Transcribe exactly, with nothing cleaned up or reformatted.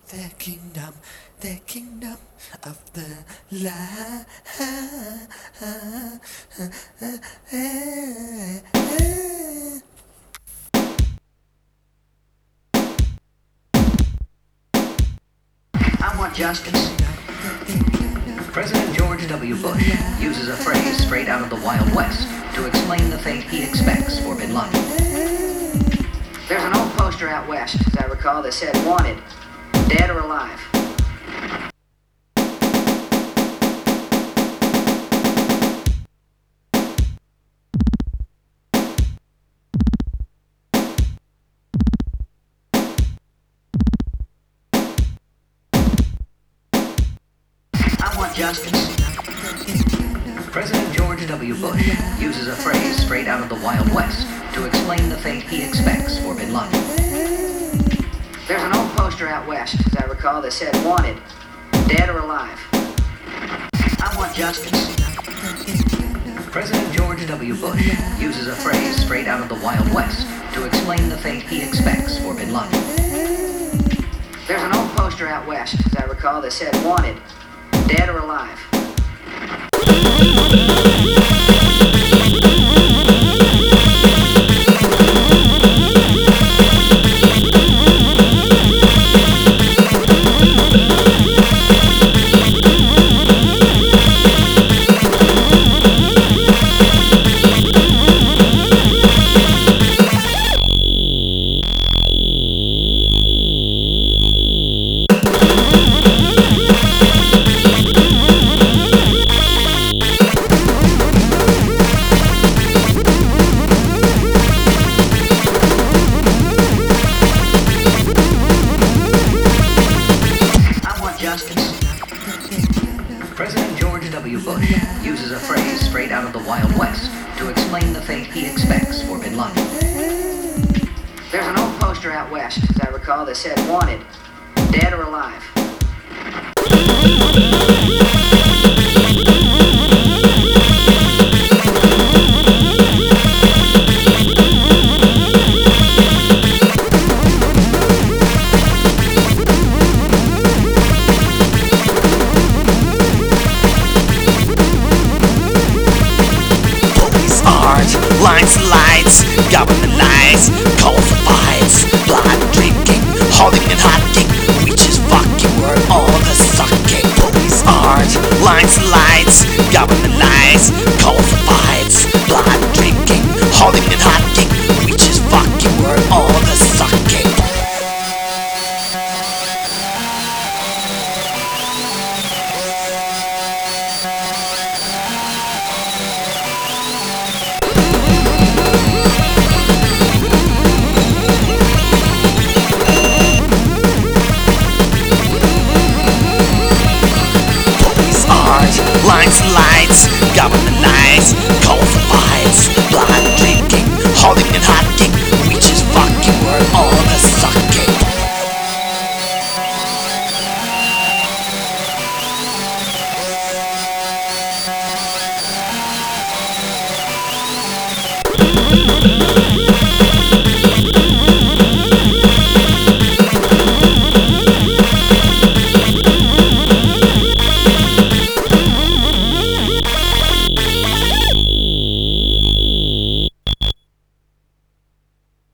the kingdom, the kingdom of the light. I want justice. President George W. Bush uses a phrase straight out of the Wild West to explain the fate he expects for Bin Laden. There's an old poster out west, as I recall, that said, "Wanted, dead or alive." I want justice. President George W. Bush uses a phrase straight out of the Wild West to explain the fate he expects for Bin Laden. There's an old poster out west, as I recall, that said, "Wanted, dead or alive." I want justice. President George W. Bush uses a phrase straight out of the Wild West to explain the fate he expects for Bin Laden. There's an old poster out west, as I recall, that said, "Wanted, dead or alive." President George W. Bush uses a phrase straight out of the Wild West to explain the fate he expects for Bin Laden. There's an old poster out west, as I recall, that said, "Wanted, dead or alive." Lines, lights, government lies, calls for fights, blood drinking, holding and hiding, witches fucking word, all the sucking. Police art, lines, lights, government lies, calls for fights, blood drinking, holding and hiding, witches fucking word, all the sucking. Lines, lights, government lies, calls for fights, blood drinking, holding and hiding,